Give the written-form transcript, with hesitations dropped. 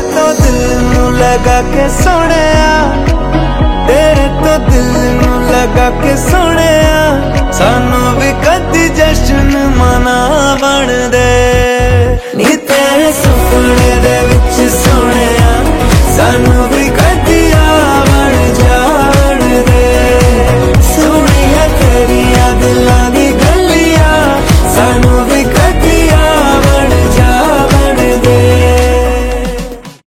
तो दिल नू लगा के सोहणिया, तेरे तो दिल नू लगा के सोहणिया, सानू भी कदी जश्न मना बन दे नी तेरे सुपने दे